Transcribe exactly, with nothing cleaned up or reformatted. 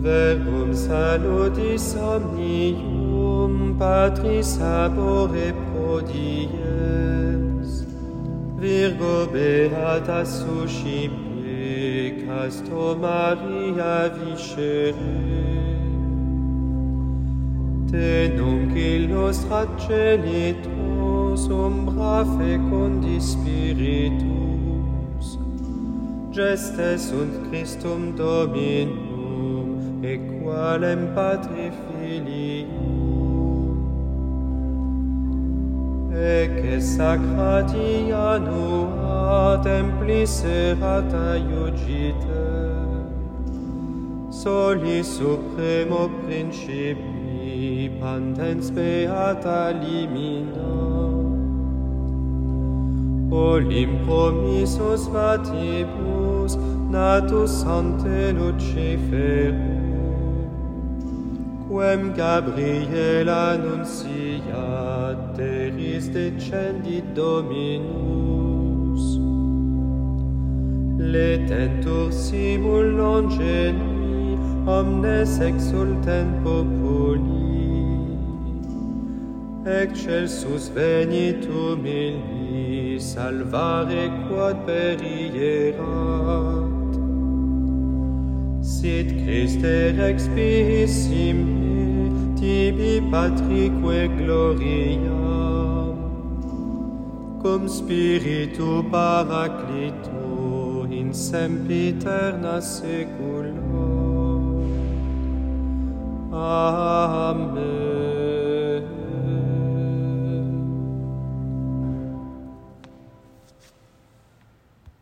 Verbum salutis omnium Patris abore prodies, Virgo beata suscipe, Casto Maria viscere. Te nunc illustrat celitos, umbra fecundis spiritus, gestes sunt Christum Dominum, equalem Patri Filium. Ecce sacrati annua templis serata iugite, soli supremo principi pandens beata limina. Olim promissus vatibus natus ante Luciferum, quem Gabriel annunciat teris decendit Dominus. Letentur simul non geni, omnes exultent populi, excelsus venitum illi salvare quod perierat. Sit Christe rex spissime, tibi Patrique gloriam, cum Spiritu Paraclito in sempiterna secula. Amen.